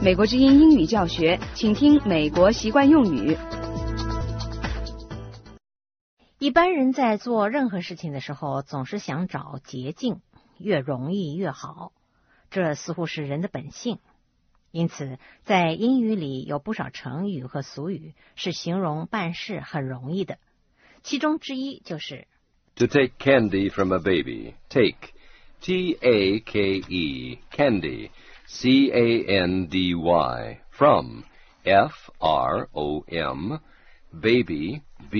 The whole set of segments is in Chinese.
美国之音英语教学，请听美国习惯用语。 一般人在做任何事情的时候，总是想找捷径，越容易越好，这似乎是人的本性。因此，在英语里有不少成语和俗语是形容办事很容易的，其中之一就是 To take candy from a baby. Take, T-A-K-E, candy, C-A-N-D-Y, from, F-R-O-M, baby,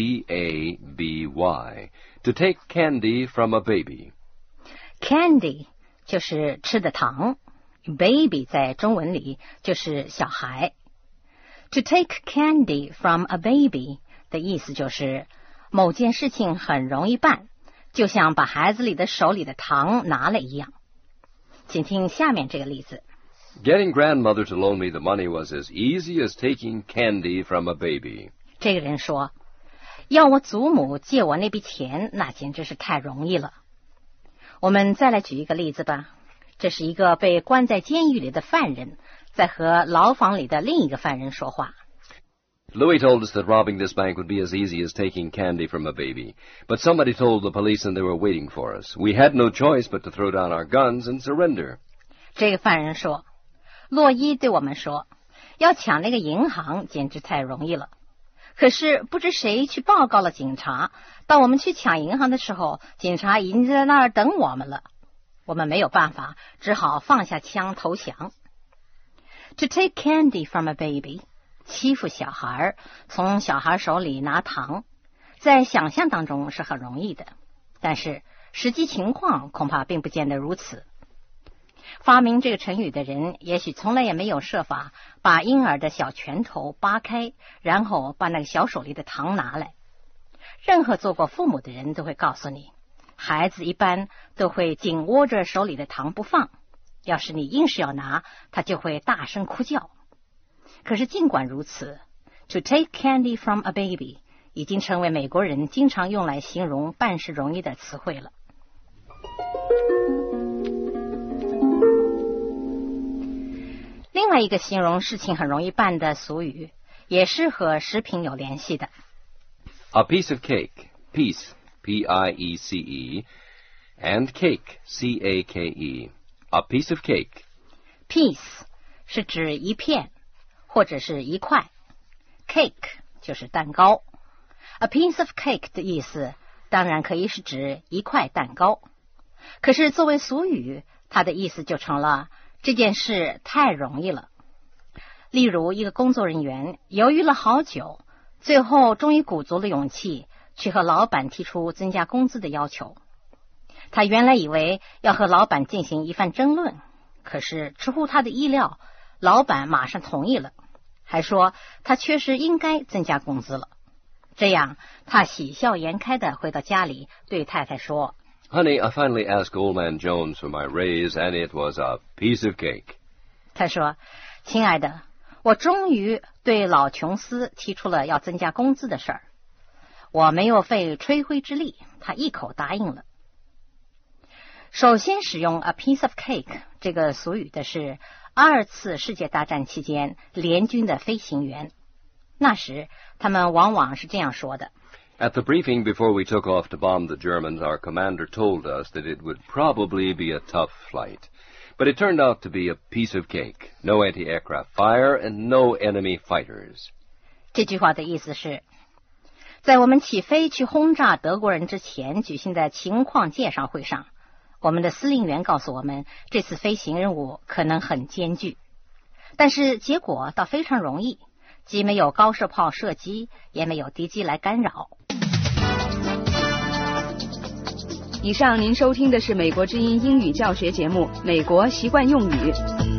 B-A-B-Y. To take candy from a baby. Candy 就是吃的糖， baby 在中文里就是小孩。To take candy from a baby 的意思就是某件事情很容易办，就像把孩子里的手里的糖拿了一样。请听下面这个例子。 Getting grandmother to loan me the money was as easy as taking candy from a baby. 这个人说，要我祖母借我那笔钱，那简直是太容易了。我们再来举一个例子吧。这是一个被关在监狱里的犯人，在和牢房里的另一个犯人说话。 Louis told us that robbing this bank would be as easy as taking candy from a baby. But somebody told the police and they were waiting for us. We had no choice but to throw down our guns and surrender. 这个犯人说，洛伊对我们说，要抢那个银行简直太容易了。可是不知谁去报告了警察，当我们去抢银行的时候，警察已经在那儿等我们了。我们没有办法，只好放下枪投降。To take candy from a baby， 欺负小孩，从小孩手里拿糖，在想象当中是很容易的，但是实际情况恐怕并不见得如此。发明这个成语的人也许从来也没有设法把婴儿的小拳头扒开，然后把那个小手里的糖拿来。任何做过父母的人都会告诉你，孩子一般都会紧握着手里的糖不放，要是你硬是要拿，他就会大声哭叫。可是尽管如此， To take candy from a baby 已经成为美国人经常用来形容办事容易的词汇了。另外一个形容事情很容易办的俗语，也是和食品有联系的。 A piece of cake, piece, P-I-E-C-E, and cake, C-A-K-E. A piece of cake. Piece 是指一片或者是一块， cake 就是蛋糕。A piece of cake 的意思当然可以是指一块蛋糕，可是作为俗语，它的意思就成了这件事太容易了。例如一个工作人员犹豫了好久，最后终于鼓足了勇气去和老板提出增加工资的要求。他原来以为要和老板进行一番争论，可是出乎他的意料，老板马上同意了，还说他确实应该增加工资了。这样他喜笑颜开地回到家里，对太太说， Honey, I finally asked Old Man Jones for my raise, and it was a piece of cake. 他说，亲爱的，我终于对老琼斯提出了要增加工资的事儿。我没有费吹灰之力，他一口答应了。首先使用 a piece of cake 这个俗语的是2次世界大战期间联军的飞行员，那时他们往往是这样说的。 At the briefing before we took off to bomb the Germans, our commander told us that it would probably be a tough flight. But it turned out to be a piece of cake. No anti-aircraft fire and no enemy fighters. 这句话的意思是，在我们起飞去轰炸德国人之前举行的情况介绍会上，我们的司令员告诉我们，这次飞行任务可能很艰巨，但是结果倒非常容易，既没有高射炮射击，也没有敌机来干扰。 以上您收听的是美国之音英语教学节目《美国习惯用语》。